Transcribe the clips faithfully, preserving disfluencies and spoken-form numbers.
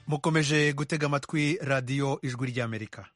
mukomeje gutega amatwi radiyo ijwi ry'amerika.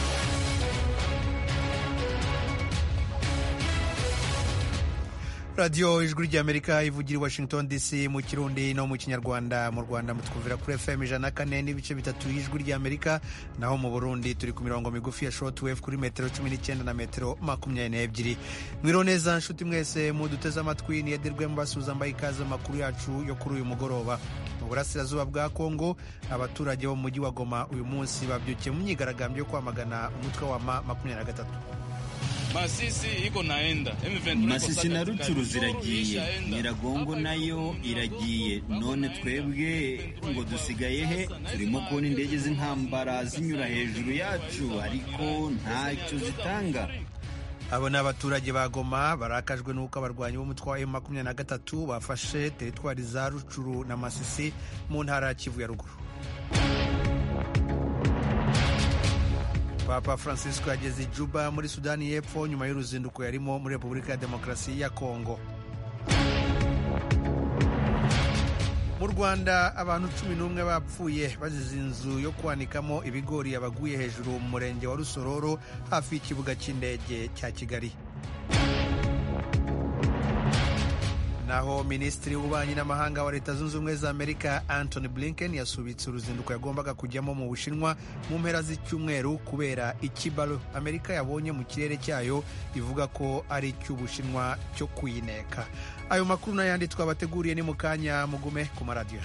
radiyo ijwi ry'amerika ivugira i Washington D C mu kirundi no mu kinyarwanda. Mu Rwanda mutwumvira kuri F M ijana na kane n'ibice bitatu y'ijwi ry'amerika, naho mu Burundi turi ku mirongo migufi ya shortwave kuri metero cumi n'icyenda na metero makumyabiri n'ebyiri. Mwiro neza nshuti mwese muduteze amatwi, ni Ederwe mbasuza mbaye ikaze amakuru yacu yo kuri uyu mugoroba. Mu burasirazuba bwa Kongo, abaturage bo mu mujyi wa Goma uyu munsi babyukiye mu myigaragambyo yo kwamagana umutwe wa ma makumyabiri na gatatu. Masisi iko naenda Masisi na Rucuru ziragiye, Nyiragongo nayo iragiye, none twebwe ngo dusigaye he? Turimo kubona indege z'intambara zinyura hejuru yacu ariko ntacyo zitanga. Abo ni abaturage ba Goma barakajwe n'uko abarwanyi b'umutwe wa makumyabiri na gatatu bafashe teritwari za Rucuru na Masisi mu ntara ya Kivu ya ruguru. Papa Francisco yageze i Juba muri Sudani y'Epfo nyuma y'uruzinduko yarimo muri Repubulika ya Demokarasi ya Kongo. Mu Rwanda abantu cumi n'umwe bapfuye bazize inzu yo kwanikamo ibigori yabaguye hejuru mu murenge wa Rusororo hafi y'ikibuga cy'indege cya Kigali. Naho Minisitiri w'Ububanyi n'Amahanga wa Leta Zunze Ubumwe za Amerika Antony Blinken yasubitse uruzinduko yagombaga kujyamo mu Bushinwa mu mpera z'icyumweru kubera ikibalo Amerika yabonye mu kirere cyayo ivuga ko ari icy'Ubushinwa cyo kuyineka. Ayo makuru n'ayandi twabateguriye ni mu kanya, mugume ku maradiyo.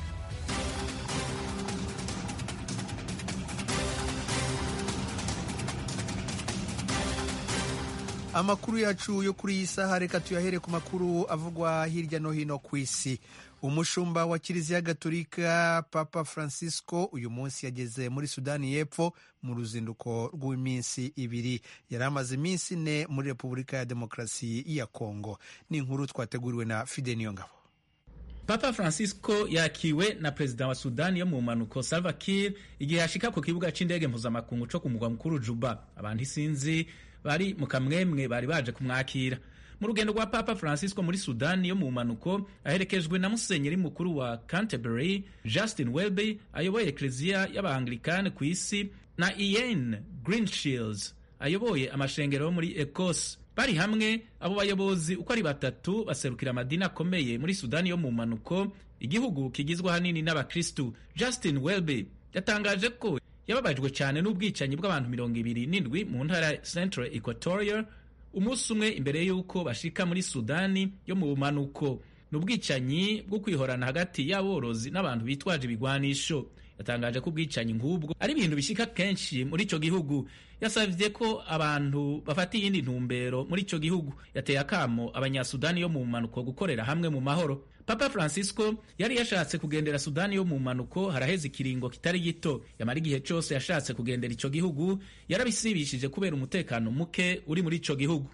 Amakuru yacu yo kuri iyi saha reka tuyahere ku makuru avugwa hirya no hino ku isi. Umushumba wa Kiliziya Gatolika Papa Francisco uyu munsi yageze muri Sudani y'Epfo mu ruzinduko rw'iminsi ibiri. Yari amaze iminsi ine muri Repubulika ya Demokarasi ya Kongo. Ni inkuru twateguriwe na Fide Niyongabo. Papa Francisco yakiwe na Perezida wa Sudani yo mu manuko Salva Kiir igihe yashika ku kibuga c'indege mpuzamakungu co ku mugwa mukuru Juba. Abantu isinzi bari mu kamwemwe bari baje kumwakira. Mu rugendo rwa Papa Francisco muri Sudani yo mu manuko aherekejwe na Musenyeri mukuru wa Canterbury Justin Welby ayoboye Eklezia y'Abaanglikani ku isi na Ian Greenshields ayoboye amashengero muri Ecosse. Bari hamwe abo bayobozi uko ari batatu baserukira amadini akomeye muri Sudani yo mu manuko, igihugu kigizwe hanini n'Abakristu. Justin Welby yatangaje ko yababajwe cyane n'ubwicanyi bw'abantu mirongo ibiri n'indwi mu ntara ya Central Equatoria umunsi umwe imbere y'uko bashika muri Sudani yo mu bumanuko. N'ubwicanyi bwo kwihorana hagati y'aborozi n'abantu bitwaje ibigwanisho. Yatangaje ko ubwicanyi nk'ubwo ari ibintu bishika kenshi muri ico gihugu. Yasavye ko abantu bafata iyindi ntumbero muri ico gihugu. Yateye akamo abanyasudani yo mu manuko gukorera hamwe mu mahoro. Papa Francisco yari yashatse kugendera Sudani yo mu manuko haraheze ikiringo kitari gito. Yamara igihe cyose yashatse kugendera ico gihugu yarabisibishije kubera umutekano muke uri muri ico gihugu.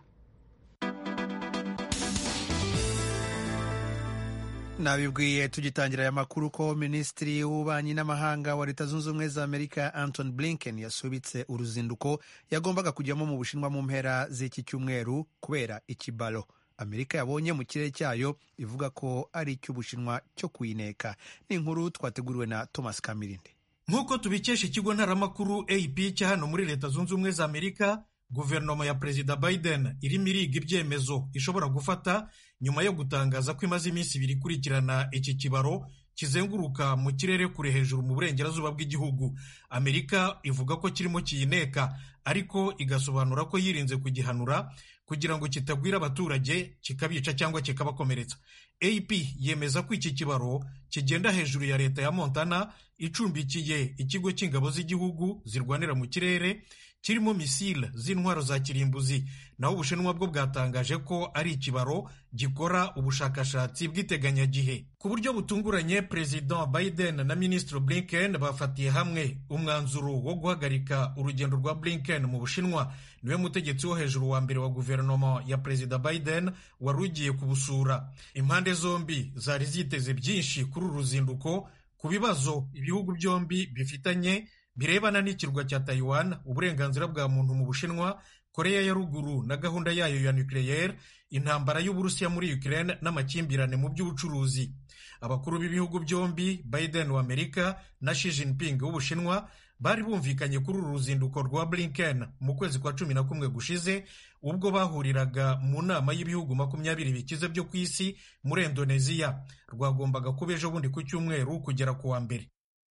Nabibwiye tugitangira aya makuru ko Minisitiri w'Ububanyi n'Amahanga wa Leta Zunze Ubumwe za Amerika Antony Blinken yasubitse uruzinduko yagombaga kujyamo mu Bushinwa mu mpera z'iki cyumweru kubera ikibalo Amerika yabonye mu kirere cyayo ivuga ko ari icy'Ubushinwa cyo kuyineka. Ni inkuru twateguriwe na Thomas Kamirinde. Nk'uko tubikesha ikigo ntaramakuru A P cya hano muri Leta Zunze Ubumwe za Amerika, guverinoma ya Perezida Biden irimo iriga ibyemezo ishobora gufata nyuma yo gutangaza ko imaze iminsi ibiri ikurikirana iki kibaro kizenguruka mu kirere kure hejuru mu burengerazuba bw'igihugu. Amerika ivuga ko kirimo kiyineka ariko igasobanura ko yirinze kugihanura kugira ngo kitagwira abaturage kikabica cyangwa kikabakomeretsa. A P yemeza ko iki kibaro kigenda hejuru ya leta ya Montana icumbikiye ikigo cy'ingabo z'igihugu zirwanira mu kirere kirimo misile z'intwaro za kirimbuzi. Naho Ubushinwa bwo bwatangaje ko ari ikibaro gikora ubushakashatsi bw'iteganyagihe. Ku buryo butunguranye, President Biden na Minisitiri Blinken bafatiye hamwe umwanzuro wo guhagarika urugendo rwa Blinken mu Bushinwa. Niwe mutegetsi wo hejuru wa mbere wa guverinoma ya Perezida Biden wari ugiye kubusura. Impande zombi zari ziteze byinshi kuri uru ruzinduko ku bibazo ibihugu byombi bifitanye birebana n'ikirwa cya Taiwan, uburenganzira bwa muntu mu Bushinwa, Korea ya ruguru na gahunda yayo ya nucleaire, intambara y'Uburusiya muri Ukraine n'amakimbirane mu by'ubucuruzi. abakuru b'ibihugu byombi Biden wa Amerika na Xi Jinping w'Ubushinwa bari bumvikanye kuri uru ruzinduko rwa Blinken mu kwezi kwa cumi na kumwe gushize ubwo bahuriraga mu nama y'ibihugu makumyabiri bikize byo ku isi muri Indonesia. Rwagombaga kuba ejo bundi ku cyumweru kugera ku wa mbere.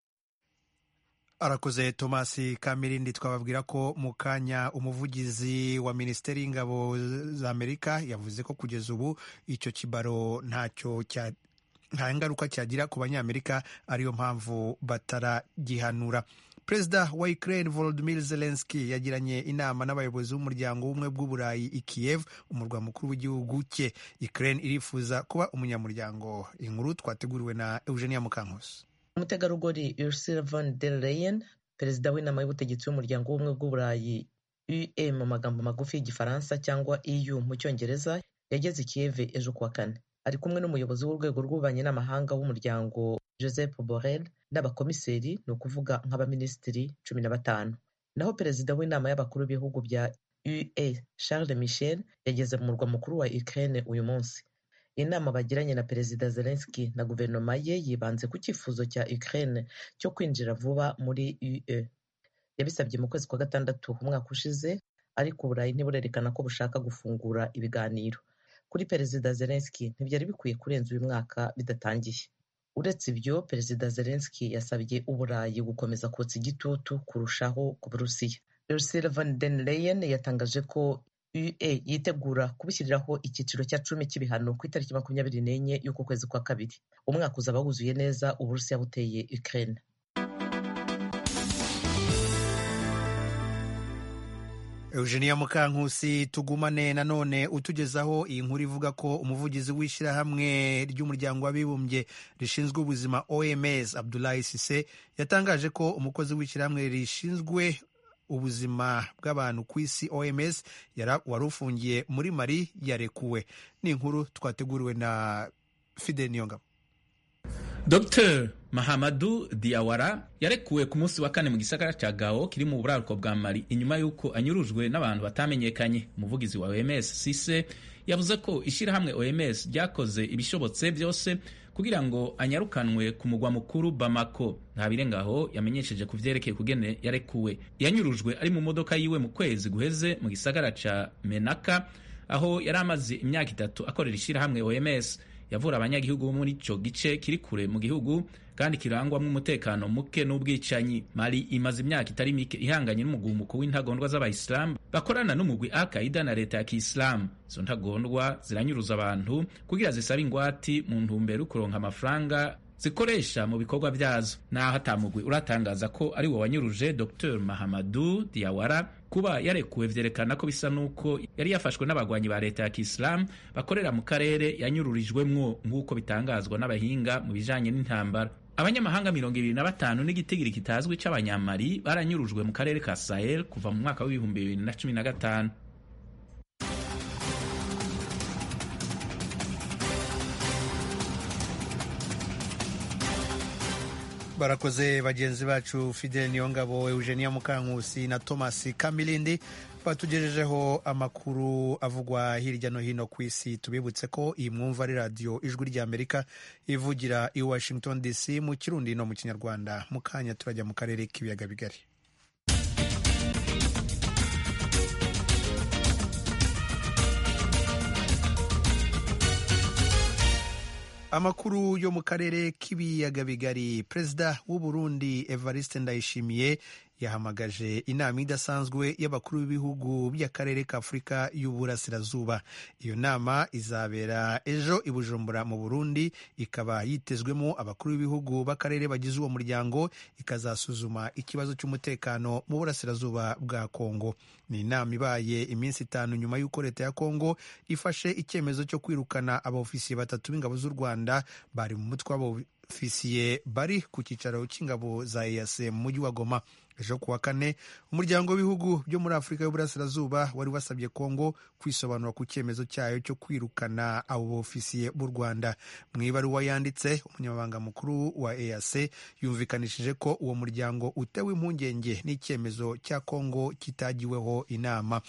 Arakoze Thomas Kamirindi. Twababwira ko mu kanya umuvugizi wa Minisiteri y'Ingabo za Amerika yavuze ko kugeza ubu icyo kibaro ntacyo cya nta ngaruka cyagira ku banyamerika, ariyo mpamvu bataragihanura. Perezida wa Ukraine Volodymyr Zelensky yagiranye inama n'abayobozi b'umuryango w'ubumwe bw'Uburayi i Kiev, umurwa mukuru w'igihugu cye. Ukraine irifuza kuba umunyamuryango. Inkuru twateguriwe na Eugenia Mukankusi. Umutegarugori Ursula von der Leyen, perezida w'inama y'ubutegetsi w'umuryango w'ubumwe bw'Uburayi U E mu magambo magufi y'Igifaransa cyangwa E U mu Cyongereza, yageze i Kiev ejo kuwa kane. Ari kumwe n'umuyobozi w'urwego rw'ububanyi n'amahanga w'umuryango Josep Borrell n'abakomiseri, ni ukuvuga nk'abaminisitiri cumi na batanu. Naho perezida w'inama y'abakuru b'ibihugu bya U E Charles Michel yageze mu murwa mukuru wa Ukraine uyu munsi. Inama bagiranye na perezida Zelensky na guverinoma ye yibanze ku cyifuzo cya Ukraine cyo kwinjira vuba muri U E. Yabisabye mu kwezi kwa gatandatu umwaka ushize, ariko Uburayi ntiburerekana ko bushaka gufungura ibiganiro. Kuri perezida Zelensky ntibyari bikwiye kurenza uyu mwaka bidatangiye. Uretse ibyo, perezida Zelensky yasabye Uburayi gukomeza kotsa igitutu kurushaho ku Burusiya. Ursula von der Leyen yatangaje ko U E yitegura kubishyiriraho icyiciro cya cumi cy'ibihano ku itariki makumyabiri n'enye y'uko kwezi kwa kabiri. Umwaka uzaba wuzuye neza Uburusiya buteye Ukraine. Eugenia Mukankusi, tugumane nanone utugezaho iyi nkuru ivuga ko umuvugizi w'ishyirahamwe ry'umuryango w'abibumbye rishinzwe ubuzima O M S Abdoulaye Cissé yatangaje ko umukozi w'ishyirahamwe rishinzwe ubuzima bw'abantu ku isi O M S wari ufungiye muri Mali yarekuwe. Ni inkuru twateguriwe na Fidel Niyongabo. Docteur Mahamadou Diawara yarekuwe ku munsi wa kane mu gisagara cya Gao kiri mu buraruko bwa Mali inyuma y'uko anyurujwe n'abantu batamenyekanye. Umuvugizi wa O M S Cissé yavuze ko ishyirahamwe O M S ryakoze ibishobotse byose kugira ngo anyarukanwe ku mugwa mukuru Bamako. Nta birengaho yamenyesheje ku vyerekeye kugene yarekuwe. Yanyurujwe ari mu modoka yiwe mu kwezi guheze mu gisagara ca Menaka, aho yari amaze imyaka itatu akorera ishyirahamwe O M S. Yavura abanyagihugu bo muri ico gice kiri kure mu gihugu kandi kirangwamwo umutekano muke n'ubwicanyi. Mali imaze imyaka itari mike ihanganye n'umugumuko w'intagondwa z'abayisilamu bakorana n'umugwi Al-Qaeda na leta ya Kiislamu. Izo ntagondwa ziranyuruza abantu kugira zisabe ingwati mu ntumbero kuronka amafaranga zikoresha mu bikorwa byazo. Naho atamugwi uratangaza ko ari wo wanyuruje Docteur Mahamadou Diawara, kuba yarekuwe vyerekana ko bisa nuko yari yafashwe n'abagwanyi ba leta ya Kiislamu bakorera mu karere yanyururijwemwo, nk'uko bitangazwa n'abahinga mu bijanye n'intambara. Abanyamahanga mirongo ibiri na batanu n'igitigiri kitazwi c'abanyamali baranyurujwe mu karere ka Sahel kuva mu mwaka w'ibihumbi bibiri na cumi na gatanu. Barakoze bagenzi bacu Fidel Niyongabo, Eugenia Mukankusi na Thomas Kamilindi batugejejeho amakuru avugwa hirya no hino ku isi. Tubibutse ko iyi mwumva ari radio Ijwi ry'Amerika ivugira i Washington D C mu Kirundi no mu Kinyarwanda. Mu kanya turajya mu karere k'ibiyaga bigari. Amakuru yo mu karere k'ibiyaga bigari. Perezida w'u Burundi Evariste Ndayishimiye yahamagaje inama idasanzwe y'abakuru b'ibihugu by'akarere ka Afurika y'Uburasirazuba. Iyo nama izabera ejo i Bujumbura mu Burundi, ikaba yitezwemo abakuru b'ibihugu b'akarere bagize uwo muryango, ikazasuzuma ikibazo cy'umutekano mu burasirazuba bwa Kongo. Ni inama ibaye iminsi itanu nyuma y'uko leta ya Kongo ifashe icyemezo cyo kwirukana abaofisiye batatu b'ingabo z'u Rwanda bari mu mutwe w'abaofisiye bari ku cyicaro cy'ingabo za E A C mu mujyi wa Goma. Ejo kuwa kane umuryango w'ibihugu byo muri Afurika y'Uburasirazuba wari wasabye Kongo kwisobanura ku cyemezo cyayo cyo kwirukana abo baofisiye b'u Rwanda. Mu ibaruwa yanditse, umunyamabanga mukuru wa E A C yumvikanishije ko uwo muryango utewe impungenge n'icyemezo cya Kongo kitagiweho inama.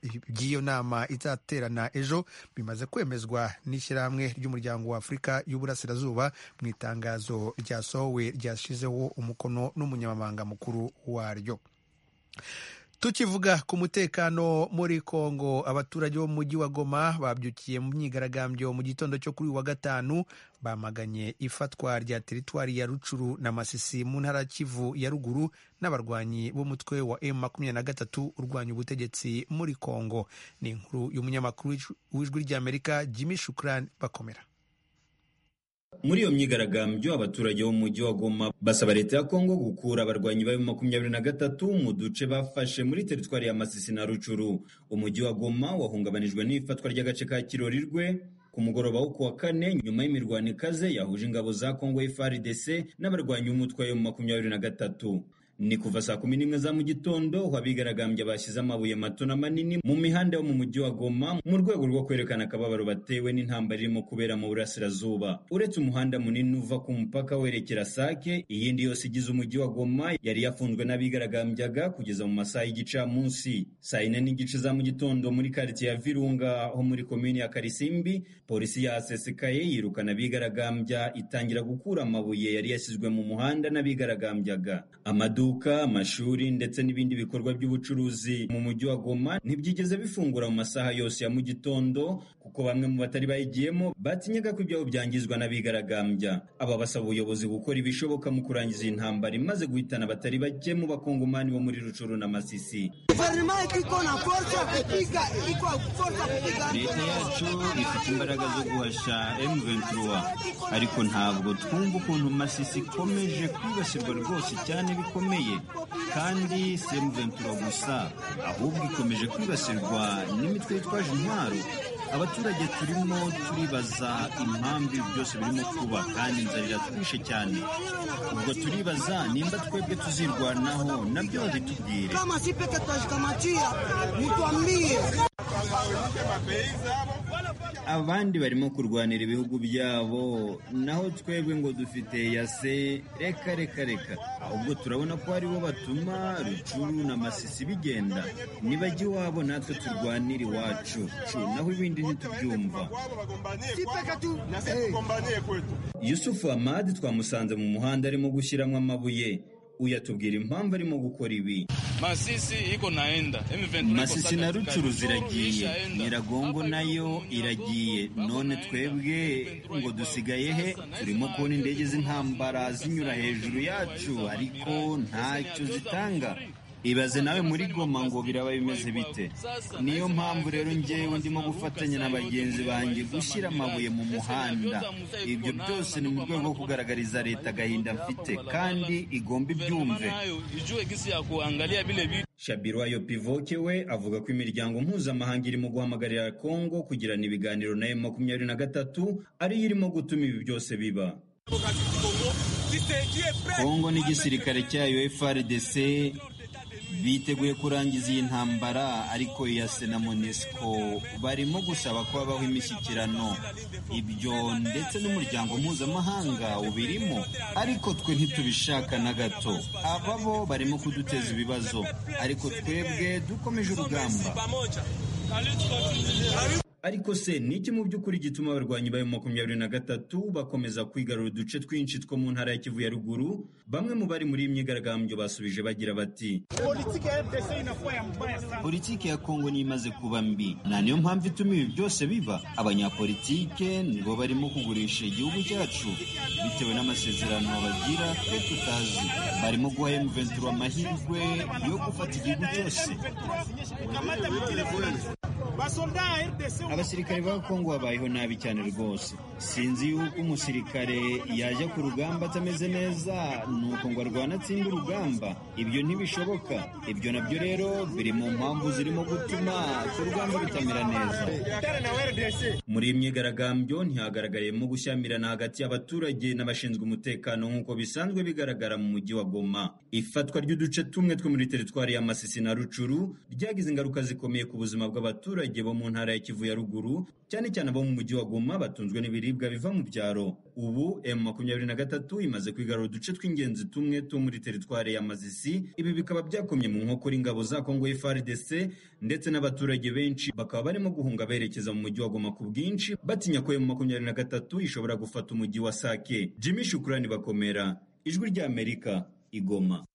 by'iyo nama izaterana ejo bimaze kwemezwa n'ishyirahamwe ry'umuryango wa Afurika y'Uburasirazuba mu itangazo ryasohowe ryashizeho umukono n'umunyamabanga mukuru waryo. Tukivuga ku mutekano muri Kongo, abaturage bo mu mujyi wa Goma babyukiye mu myigaragambyo mu gitondo cyo kuri wa gatanu, bamaganye ifatwa rya teritwari ya Rucuru na Masisi mu ntara Kivu ya ruguru n'abarwanyi b'umutwe wa M makumyabiri na gatatu urwanya ubutegetsi muri Kongo. Ni inkuru y'umunyamakuru w'Ijwi ry'Amerika Jimmy Shukran Bakomera. Muri iyo myigaragambyo abaturage bo mu mujyi wa Goma basaba leta ya Kongo gukura abarwanyi ba makumyabiri na gatatu mu duce bafashe muri teritwari ya Masisi na Rucuru. Umujyi wa Goma wahungabanijwe n'ifatwa ry'agace ka Kirorirwe ku mugoroba wo kuwa kane nyuma y'imirwano ikaze yahuje ingabo za Kongo F A R D C n'abarwanyi b'umutwe wa makumyabiri na gatatu. Ni kuva saa kumi n'imwe za mu gitondo aho abigaragambya bashyize amabuye mato na manini mu mihanda yo mu mujyi wa Goma mu rwego rwo kwerekana akababaro batewe n'intambara irimo kubera mu burasirazuba. Uretse umuhanda munini uva ku mupaka werekera Sake, iyindi yose igize umujyi wa Goma yari yafunzwe n'abigaragambyaga kugeza mu masaha y'igicamunsi. Saa yine n'igice za mu gitondo muri quartier ya Virunga ho muri komini ya Karisimbi, polisi yasesekaye yirukana abigaragambya itangira gukura amabuye yari yashyizwe mu muhanda n'abigaragambyaga. Amadu amashuri ndetse n'ibindi bikorwa by'ubucuruzi mu mujyi wa Goma ntibyigeze bifungura mu masaha yose ya mu gitondo kuko bamwe mu batari bayigiyemo batinyaga ko ibyabo byangizwa n'abigaragambya. Aba basaba ubuyobozi gukora ibishoboka mu kurangiza iyi ntambara imaze guhitana batari bake mu bakongomani bo muri Rucuru na Masisi. Leta yacu ifite imbaraga zo guhasha M ventura, ariko ntabwo twumva ukuntu Masisi ikomeje kwibasirwa rwose cyane bikomeye, kandi si M ventura gusa ahubwo ikomeje kwibasirwa n'imitwe yitwaje intwaro. Abaturage turimo turibaza impamvu byose birimo kuba kandi inzara iratwishe cyane. Ubwo turibaza nimba twebwe tuzirwanaho nabyo babitubwire. Abandi barimo kurwanira ibihugu byabo, naho twebwe ngo dufite yase. Reka reka reka, ahubwo turabona ko aribo batuma Rucuru na Masisi bigenda. Nibajya iwabo natwe turwanira iwacu, naho ibindi ntitubyumva. Yusufu Ahmad twamusanze mu muhanda arimo gushyiramo amabuye. Uyatubwira impamvu arimo gukora ibi. Masisi iko naenda. Masisi na Rucuru ziragiye, Nyiragongo nayo iragiye, none twebwe ngo dusigaye he? Turimo kubona indege z'intambara zinyura hejuru yacu ariko ntacyo zitanga. Ibaze nawe muri Goma ngo biraba bimeze bite? Niyo mpamvu rero njyewe ndimo gufatanya na bagenzi banjye gushyira amabuye mu muhanda. Ibyo byose ni mu rwego rwo kugaragariza leta agahinda mfite kandi igomba ibyumve. Shabirwayo Pivoke we avuga ko imiryango mpuzamahanga irimo guhamagarira Kongo kugirana ibiganiro na M makumyabiri na gatatu ariyo irimo gutuma ibi byose biba. Kongo n'igisirikare cyayo F A R D C biteguye kurangiza iyi ntambara, ariko ya Sena Monesco barimo gusaba ko habaho imishyikirano. Ibyo ndetse n'umuryango mpuzamahanga ubirimo, ariko twe ntitubishaka na gato. Aba bo barimo kuduteza ibibazo, ariko twebwe dukomeje urugamba. Ariko se ni iki mu by'ukuri gituma abarwanyi ba makumyabiri na gatatu bakomeza kwigarura uduce twinshi two mu ntara ya Kivu ya ruguru? Bamwe mu bari muri iyi myigaragambyo basubije bagira bati, politiki ya Kongo ni imaze kuba mbi, na niyo mpamvu ituma ibi byose biba. Abanyapolitike nibo barimo kugurisha igihugu cyacu bitewe n'amasezerano bagira twe tutazi. Barimo guha M ventura amahirwe yo gufata igihugu cyose. Abasirikare ba Kongo babayeho nabi cyane rwose. Sinzi yuko umusirikare yajya ku rugamba atameze neza nuko ngo arwana atsinda urugamba. Ibyo ntibishoboka. Ibyo nabyo rero biri mu mpamvu zirimo gutuma ku rugamba bitamera neza. Muri iyi myigaragambyo ntihagaragayemo gushyamirana hagati y'abaturage n'abashinzwe umutekano nk'uko bisanzwe bigaragara mu mujyi wa Goma. Ifatwa ry'uduce tumwe two muri teritwari ya Masisi na Rucuru ryagize ingaruka zikomeye ku buzima bw'abaturage bo mu ntara ya Kivu ya ruguru, cyane cyane abo mu mujyi wa Goma batunzwe n'ibiribwa y'ibiribwa biva mu byaro. Ubu M makumyabiri na gatatu imaze kwigarura uduce tw'ingenzi tumwe two muri teritwari ya Masisi. Ibi bikaba byakomye mu nkokora ingabo za Kongo F A R D C ndetse n'abaturage benshi bakaba barimo guhunga berekeza mu mujyi wa Goma ku bwinshi batinya ko M makumyabiri na gatatu ishobora gufata umujyi wa Sake. Jimmy Shukrani Bakomera, Ijwi rya Amerika, Igoma.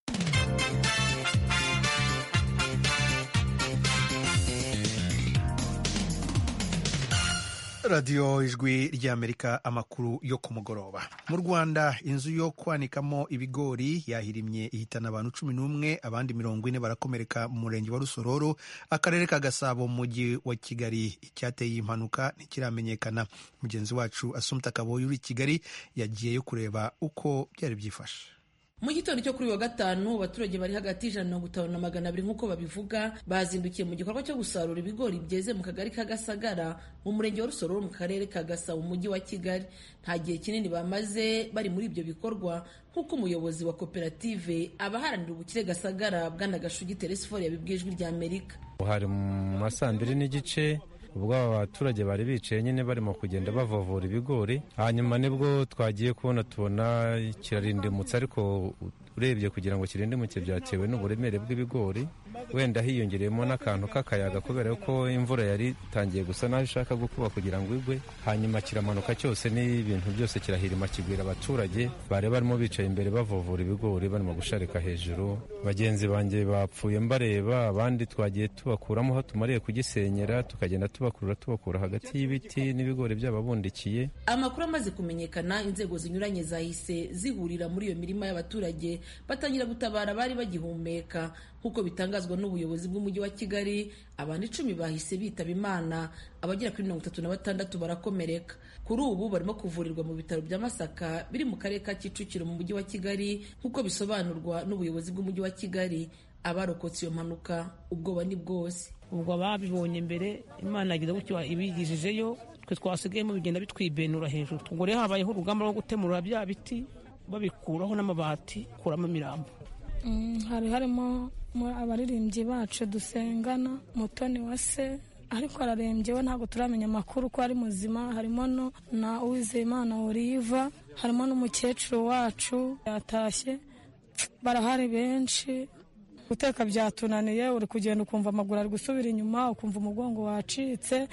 radiyo Ijwi ry'Amerika, amakuru yo ku mugoroba. Mu Rwanda inzu yo kwanikamo ibigori yahirimye ihitana abantu cumi n'umwe, abandi mirongo ine barakomereka mu murenge wa Rusororo, akarere ka Gasabo, mu mujyi wa Kigali. Icyateye iyi mpanuka ntikiramenyekana. Mugenzi wacu Assumpta Kaboyi uri Kigali yagiyeyo kureba uko byari byifashe. Mu gitondo cyo kuri wa gatanu abaturage bari hagati y'ijana na mirongo itanu na magana abiri nk'uko babivuga bazindukiye mu gikorwa cyo gusarura ibigori byeze mu kagari ka Gasagara mu murenge wa Rusororo mu karere ka Gasabo mu mujyi wa Kigali. Nta gihe kinini bamaze bari muri ibyo bikorwa nk'uko umuyobozi wa koperative abaharanira ubukire Gasagara Bwana Gashugi Teresifore yabibwiye Ijwi rya Amerika. Hari mu masambiri n'igice ubwo aba baturage bari bicaye nyine barimo kugenda bavovora ibigori, hanyuma nibwo twagiye kubona tubona kirarindimutse, ariko urebye kugira ngo kirindimuke byatewe n'uburemere bw'ibigori, wenda hiyongereyemo n'akantu k'akayaga kubera ko imvura yari itangiye gusa naho ishaka gukuba kugira ngo igwe, hanyuma kiramanuka cyose n'ibintu byose kirahirima kigwira abaturage bari barimo bicaye imbere bavovora ibigori barimo gusharika hejuru. Bagenzi banjye bapfuye mbareba, abandi twagiye tubakuramo aho tumariye kugisenyera tukagenda tubakurura tubakura hagati y'ibiti n'ibigori by'ababundikiye. Amakuru amaze kumenyekana, inzego zinyuranye zahise zihurira muri iyo mirima y'abaturage batangira gutabara bari bagihumeka. Nk'uko bitangazwa n'ubuyobozi bw'umujyi wa Kigali, abantu icumi bahise bitaba Imana, abagera kuri mirongo itatu na batandatu barakomereka. Kuri ubu barimo kuvurirwa mu bitaro bya Masaka biri mu karere ka Kicukiro mu mujyi wa Kigali, nk'uko bisobanurwa n'ubuyobozi bw'umujyi wa Kigali. Abarokotse iyo mpanuka ubwoba ni bwose. Ubwo babibonye mbere Imana yagize gutyo ibigijeyo, twe twasigayemo bigenda bitwibenura hejuru. Ubwo rero habayeho urugamba rwo gutemura bya biti babikuraho n'amabati, kuramo imirambo. Mm, hari harimo abaririmbyi bacu dusengana, Mutoni wa se ariko ararembye we ntabwo turamenya amakuru ko ari muzima. Harimo no na Uwizeyimana Oliva, harimo n'umukecuru wacu yatashye, barahari benshi. Guteka byatunaniye, uri kugenda ukumva amaguru ari gusubira inyuma, ukumva umugongo wacitse,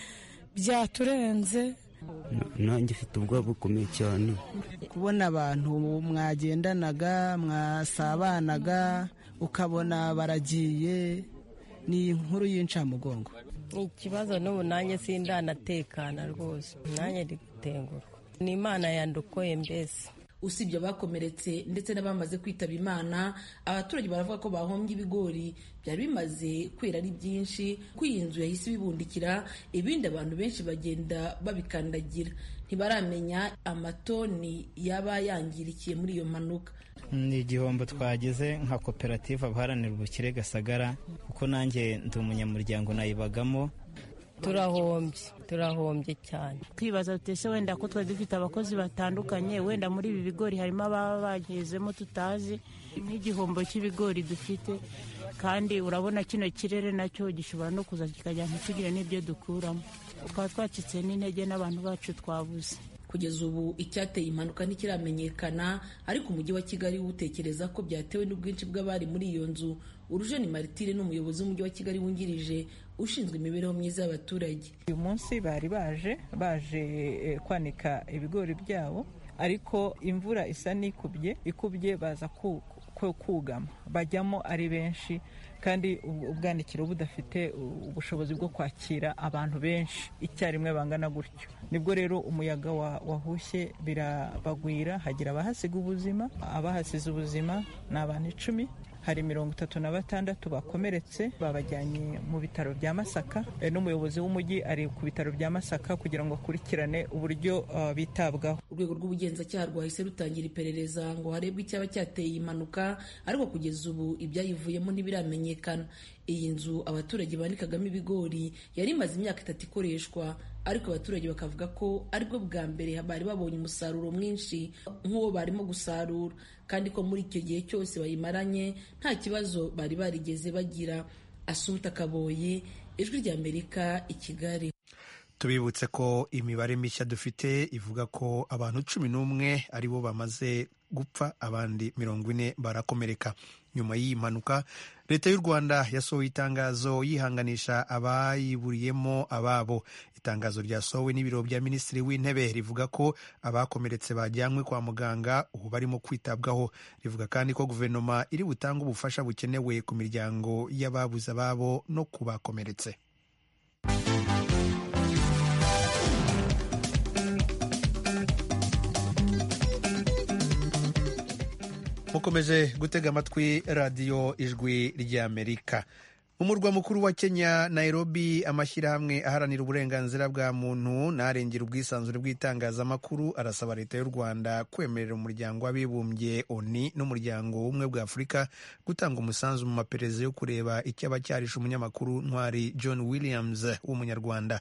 byaturenze. Nanjye mfite ubwoba bukomeye cyane kubona abantu mwagendanaga mwasabanaga ukabona baragiye, ni inkuru y'incamugongo. Ikibazo n'ubu nanjye sindanatekana rwose, nanjye ndi gutengurwa. Ni Imana yandokoye mbese. Usibye abakomeretse ndetse n'abamaze kwitaba Imana, abaturage baravuga ko bahombye ibigori byari bimaze kwera ari byinshi, ko iyi nzu yahise ibibundikira, ibindi abantu benshi bagenda babikandagira. Ntibaramenya amatoni yaba yangirikiye muri iyo mpanuka. Ni igihombo twagize nka koperative abaharanira ubukire Gasagara, kuko nanjye ndi umunyamuryango nayibagamo. Turahombye, turahombye cyane. Twibaza tutese wenda ko twari dufite abakozi batandukanye, wenda muri ibi bigori harimo ababa bagezemo tutazi, nk'igihombo cy'ibigori dufite, kandi urabona kino kirere nacyo gishobora no kuza kikajya ntitugire n'ibyo dukuramo. Twaba twacitse n'intege n'abantu bacu twabuze. Kugeza ubu icyateye impanuka ntikiramenyekana, ariko umujyi wa Kigali utekereza ko byatewe n'ubwinshi bw'abari muri iyo nzu. Urujeni Martire n'umuyobozi w'umujyi wa Kigali wungirije ushinzwe imibereho myiza y'abaturage. Uyu munsi bari baje baje eh, kwanika ibigori byabo, ariko imvura isa n'ikubye ikubye baza ku kugama, bajyamo ari benshi, kandi ubwanikiro budafite ubushobozi bwo kwakira abantu benshi icyarimwe bangana gutyo. Nibwo rero umuyaga wahushye birabagwira, hagira abahasiga ubuzima. Abahasize ubuzima ni abantu icumi, hari mirongo itatu na batandatu bakomeretse, babajyanye mu bitaro bya Masaka. E, n'umuyobozi w'umujyi ari ku bitaro bya Masaka kugira ngo akurikirane uburyo uh, bitabwaho. Urwego rw'ubugenzacyaha rwahise rutangira iperereza ngo harebwe icyaba cyateye impanuka, ariko kugeza ubu ibyayivuyemo ntibiramenyekana. Iyi nzu abaturage banikagamo ibigori yari imaze imyaka itatu ikoreshwa, ariko abaturage bakavuga ko aribwo bwa mbere bari babonye umusaruro mwinshi nk'uwo barimo gusarura, kandi ko muri icyo gihe cyose bayimaranye nta kibazo bari barigeze bagira. Assumpta Kaboyi, Ijwi ry'Amerika, i Kigali. tubibutse ko imibare mishya dufite ivuga ko abantu cumi n'umwe aribo bamaze gupfa, abandi mirongo ine barakomereka. Nyuma y'iyi mpanuka leta y'u Rwanda yasohoye itangazo yihanganisha abayiburiyemo ababo. Itangazo ryasohowe n'ibiro bya minisitiri w'intebe rivuga ko abakomeretse bajyanywe kwa muganga ubu barimo kwitabwaho. Rivuga kandi ko guverinoma iri butange ubufasha bukenewe ku miryango y'ababuze ababo no ku bakomeretse. mukomeje gutega amatwi radiyo ijwi ry'Amerika. Mu murwa mukuru wa Kenya, Nairobi, amashyirahamwe aharanira uburenganzira bwa muntu n'arengera ubwisanzure bw'itangazamakuru arasaba leta y'u Rwanda kwemerera umuryango w'abibumbye O N U n'umuryango w'ubumwe bwa Afurika gutanga umusanzu mu maperereza yo kureba icyaba cyarishe umunyamakuru Ntwari John Williams w'umunyarwanda.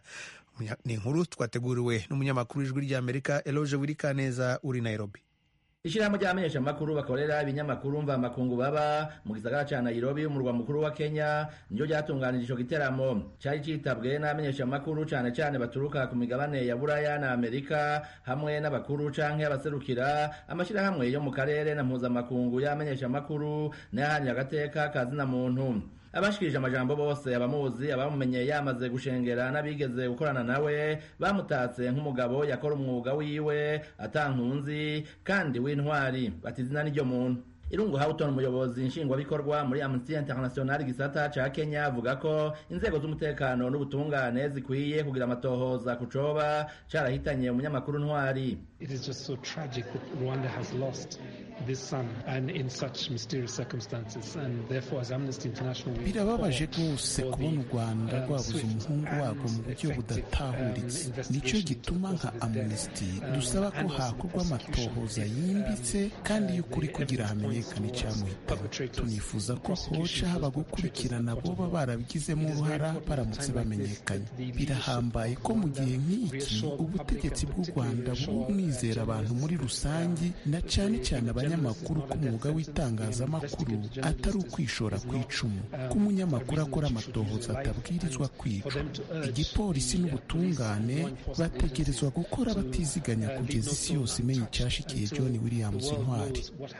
Ni inkuru twateguriwe n'umunyamakuru w'ijwi ry'Amerika Eloge Wirikaneza uri Nairobi. Ishirahamwe ry'abamenyesha makuru bakorera ibinyamakuru mva makungu baba mu gisagara ca Nairobi umurwa mukuru wa Kenya niryo ryatunganije ico giteramo cari citabwe n'abamenyesha makuru cane cane baturuka ku migabane ya Buraya na Amerika hamwe n'abakuru canke abaserukira amashirahamwe yo mu karere na mpuzamakungu y'abamenyesha makuru n'ahandi agateka kazina muntu. Abashikirije amajambo bose abamuzi abamumenye yamaze gushengera n'abigeze gukorana nawe bamutatse nk'umugabo yakora umwuga wiwe atankunzi kandi w'intwari batizina n'iryo muntu. Irungu Houghton umuyobozi nshingwabikorwa muri Amnesty International gisata ca Kenya avuga ko inzego z'umutekano n'ubutungane zikwiye kugira amatohoza ku coba carahitanye umunyamakuru Ntwari. It is just so tragic that Rwanda has lost this son and in such mysterious circumstances, and therefore as Amnesty International birababaje rwose kubona u Rwanda rwabuze umuhungu warwo mu buryo budatahuritse. Nicyo gituma nka Amnesty dusaba ko hakorwa amatohoza yimbitse kandi y'ukuri kugira hamenyekane icyamuhitanye. Tunifuza ko hoca haba gukurikirana boba barabigizemo uruhara baramutse bamenyekanye. Birahambaye ko mu gihe nk'iki ubutegetsi bw'u Rwanda bumwizera abantu muri rusange na cyane cyane abanyamakuru ko umwuga w'itangazamakuru atari ukwishora ku icumu, ko umunyamakuru akora amatohoza atabwirizwa kwica. Igipolisi n'ubutungane bategerezwa gukora batiziganya kugeza isi yose imenya icyashikiye John Williams Ntwari.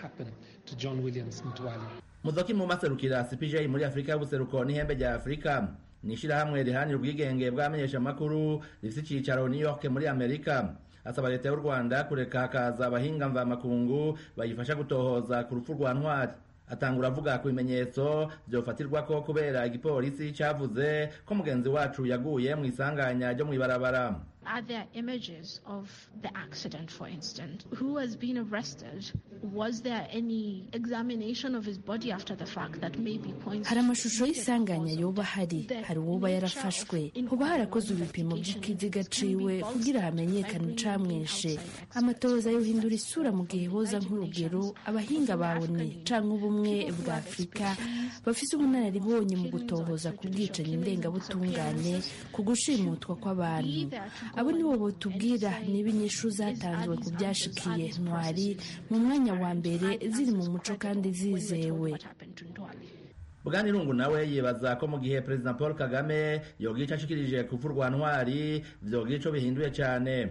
Muzoki mu maserukira C P J muri Afrika y'ubuseruko n'ihembe rya Afrika nishirahamwe rihanira ubwigenge bw'abamenyesha makuru rifite icicaro New York muri Amerika. Asaba leta y'u Rwanda kureka hakaza abahinga mva makungu bayifasha gutohoza ku rupfu rwa Ntwari. Atangura avuga ku bimenyetso byofatirwa ko kubera igipolisi cavuze ko mugenzi wacu yaguye mu isanganya ryo mw'ibarabara. Are there images of the accident, for instance? Who has been arrested? Was there any examination of his body after the fact that maybe points... Hari amashusho y'isanganya yoba hari, hari uwoba yarafashwe, hoba harakozwe ibipimo by'ikiziga ciwe kugira hamenyekane icamwishe. Amatohoza yohindura isura mu gihe hoza nk'urugero abahinga babone canke ubumwe bwa Afrika bafise ubunararibonye mu gutohoza ku bwicanyi ndengabutungane ku gushimutwa kw'abantu. Abo nibo botubwira niba inyishu zatanzwe ku byashikiye Ntwari mu mwanya wa mbere ziri mu muco kandi zizewe. Bwana Irungu nawe yibaza ko mu gihe President Paul Kagame yogica ashikirije ku rupfu rwa Ntwari vyogira ico bihinduye cyane.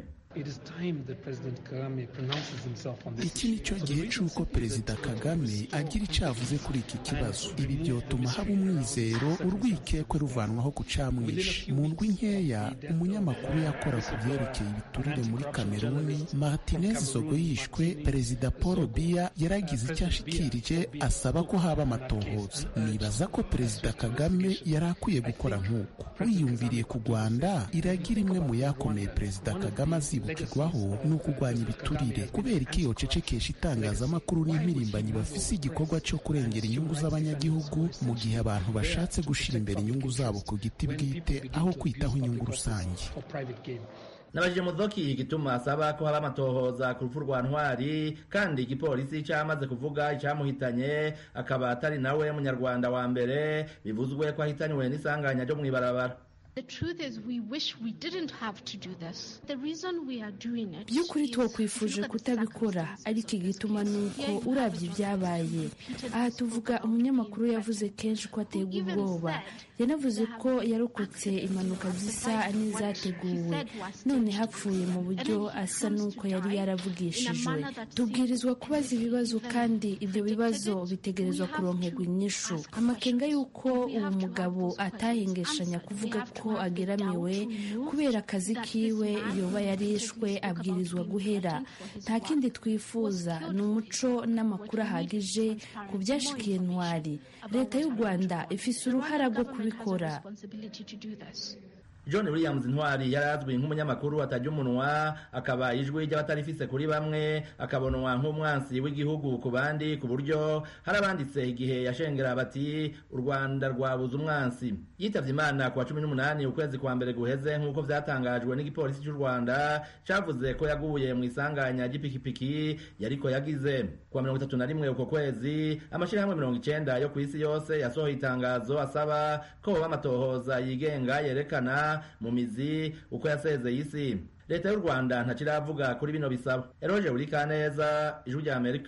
Iki ni cyo gihe cy'uko Perezida Kagame agira icyo avuze kuri iki kibazo. Ibi byotuma haba umwizero, urwikekwe ruvanwaho ku camwishe. Mu ndwi nkeya umunyamakuru yakora ku byerekeye ibiturire muri Kameruni Martinez Zogo yishwe, Perezida Paul Biya yaragize icyo ashikirije asaba ko haba amatohoza. Nibaza ko Perezida Kagame yari akwiye gukora nk'uko. Wiyumviriye ku Rwanda iragira imwe mu yakomeye Perezida Kagame azibukirwaho ni ukugwanya ibiturire, kubera iki yocecekesha itangazamakuru n'impirimbanyi bafise igikorwa cyo kurengera inyungu z'abanyagihugu mu gihe abantu bashatse gushira imbere inyungu zabo ku giti bwite aho kwitaho inyungu rusange. Nabajije Muzoki igituma asaba ko haba amatohoza ku rupfu rwa Ntwari kandi igipolisi cyamaze kuvuga icyamuhitanye akaba atari nawe munyarwanda wa mbere bivuzwe ko ahitanywe n'isanganya ryo mw'ibarabara. by'ukuri twakwifuje kutabikora ariko igituma ni uko urabye ibyabaye aha tuvuga umunyamakuru yavuze kenshi ko aterwa ubwoba yanavuze ko yarokotse impanuka zisa n'izateguwe none hapfuye mu buryo asa n'uko yari yaravugishijwe tubwirizwa kubaza ibibazo kandi ibyo bibazo bitegerezwa kuronkerwa inyishu amakenga y'uko uwo mugabo atahengeshanya kuvuga ko ageramiwe kubera akazi kiwe yoba yarishwe abwirizwa guhera nta kindi twifuza ni umuco n'amakuru ahagije ku byashikiye ntwari leta y'u Rwanda ifise uruhara rwo kubikora John Williams Ntwari yarazwi nk'umunyamakuru atajya umunwa akaba ijwi ry'abatarifise kuri bamwe akabonwa nk'umwansi w'igihugu ku bandi ku buryo hari abanditse igihe yashengera bati u Rwanda rwabuze umwansi yitavye Imana ku wa cumi n'umunani ukwezi kwa mbere guheze nk'uko vyatangajwe n'igipolisi cy'u Rwanda cavuze ko yaguye mu isanganya ry'ipikipiki yariko yagize ku wa mirongo itatu na rimwe uko kwezi amashirahamwe mirongo icenda yo kw'isi yose yasohoye itangazo asaba ko boba amatohoza yigenga yerekana mu mizi uko yasezeye isi leta y'u Rwanda ntakiravuga kuri bino bisaba Eroje Urikaneza ijwi rya Amerika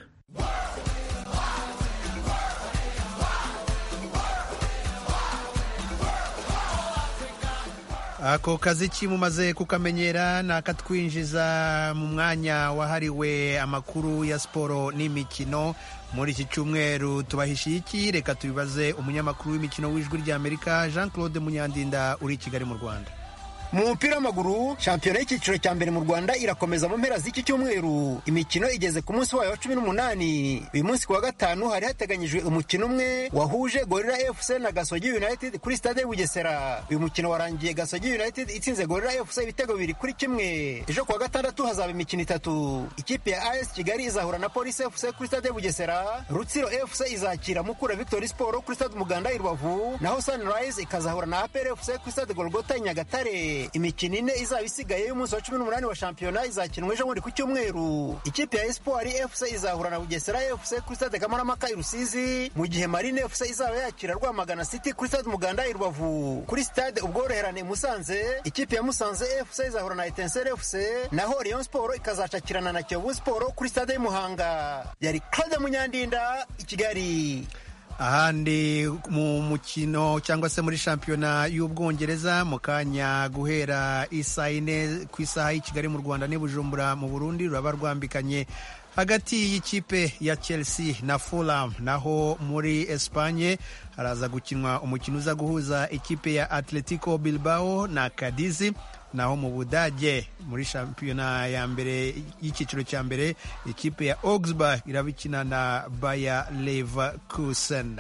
ako kazi kimumaze kukamenyera nakatwinjiza mu mwanya wahariwe amakuru ya siporo n'imikino muri iki cyumweru tubahishiye iki reka tubibaze umunyamakuru w'imikino w'ijwi rya Amerika Jean Claude Munyandinda uri i Kigali mu Rwanda. Mu mupira w'amaguru shampiyona y'icyiciro cya mbere mu Rwanda irakomeza mu mpera z'iki cyumweru imikino igeze ku munsi wayo wa cumi n'umunani uyu munsi kuwa gatanu hari hateganyijwe umukino umwe wahuje Gorilla F C na Gasogi United kuri stade Bugesera uyu mukino warangiye Gasogi United itsinze Gorilla F C ibitego bibiri kuri kimwe ejo kuwa gatandatu hazaba imikino itatu ikipe ya A S Kigali izahura na Police F C kuri stade Bugesera Rutsiro F C izakira Mukura Victory Sport kuri stade Muganda i Rubavu naho Sunrise ikazahura na A P R F C kuri stade Golgota i Nyagatare imikino ine izaba isigaye y'umunsi wa cumi n'umunani wa shampiyona izakinwa ejo muri ku cyumweru ikipe ya Espoir F C izahura na Bugesera F C kuri stade Kamarampaka i Rusizi mu gihe Marine F C izaba yakira Rwamagana City kuri stade Muganda i Rubavu kuri stade Ubworoherane Musanze ikipe ya Musanze F C izahura na Etincelle F C naho Rayon Sport ikazacakirana na Kiyovu Sport kuri stade Muhanga yari Claude Munyandinda i Kigali. Ahandi mu mukino cyangwa se muri shampiyona y'Ubwongereza mu kanya guhera isaha ine ku isaha y'i Kigali mu Rwanda n'i Bujumbura mu Burundi ruraba rwambikanye hagati y'ikipe ya Chelsea na Fulham naho muri Espagne haraza gukinwa umukino uza guhuza ikipe ya Atletico Bilbao na Cadiz naho mu Budage muri shampiyona ya mbere y'icyiciro cya mbere ikipe ya Augsburg irabikina na Bayer Leverkusen.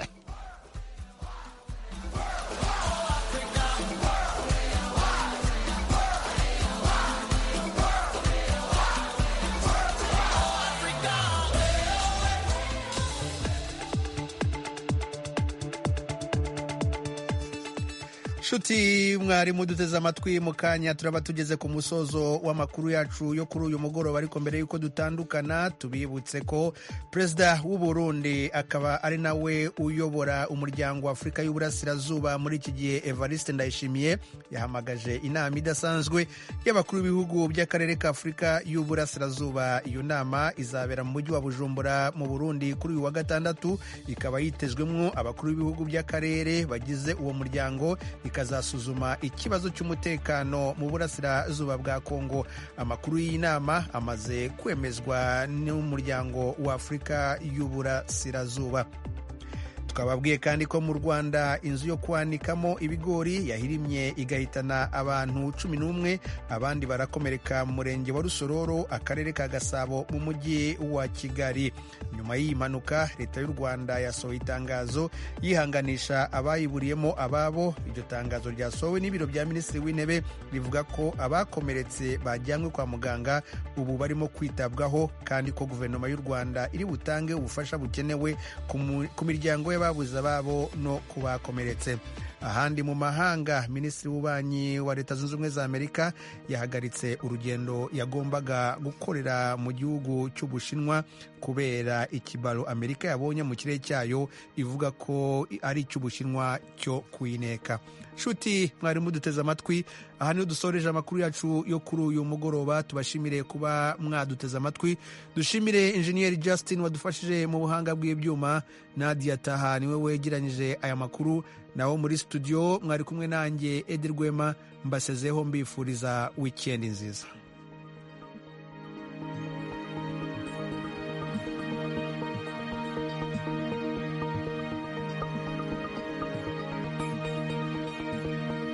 Shuti mwarimu duteze amatwi mu kanya turaba tugeze ku musozo w'amakuru yacu yo kuri uyu mugoroba ariko mbere yuko dutandukana tubibutse ko Perezida w'u Burundi akaba ari nawe uyobora umuryango wa Afurika y'Uburasirazuba muri iki gihe Evariste Ndayishimiye yahamagaje inama idasanzwe y'abakuru b'ibihugu by'akarere ka Afurika y'Uburasirazuba iyo nama izabera mu mujyi wa Bujumbura mu Burundi kuri uyu wa gatandatu ikaba yitezwemwo abakuru b'ibihugu by'akarere bagize uwo muryango ikazasuzuma ikibazo cy'umutekano mu burasirazuba bwa Kongo. Amakuru y'iyi nama amaze kwemezwa n'umuryango wa Afurika y'Uburasirazuba. Twababwiye kandi ko mu Rwanda inzu yo kwanikamo ibigori yahirimye igahitana abantu cumi n'umwe abandi barakomereka mu murenge wa Rusororo akarere ka Gasabo mu mujyi wa Kigali. Nyuma y'iyi mpanuka leta y'u Rwanda yasohoye itangazo yihanganisha abayiburiyemo ababo. Iryo tangazo ryasohowe n'ibiro bya Minisitiri w'Intebe rivuga ko abakomeretse bajyanywe kwa muganga ubu barimo kwitabwaho kandi ko guverinoma y'u Rwanda iri butange ubufasha bukenewe ku miryango y'ababuze ababo no kubakomeretse. Ahandi mu mahanga Minisitiri w'Ububanyi wa Leta Zunze Ubumwe za Amerika yahagaritse urugendo yagombaga gukorera mu gihugu cy'Ubushinwa kubera ikibaro Amerika yabonye mu kirere cyayo ivuga ko ari icy'Ubushinwa cyo kuyineka. nshuti mwari muduteze amatwi, aha niho dusoreje amakuru yacu yo kuri uyu mugoroba. Tubashimire kuba mwaduteze amatwi, dushimire injeniyeri Justin wadufashije mu buhanga bw'ibyuma. Nadia Taha niwe wegeranyije aya makuru, naho muri studio mwari kumwe nanjye Edi Rwema, mbasezeho mbifuriza weekend nziza.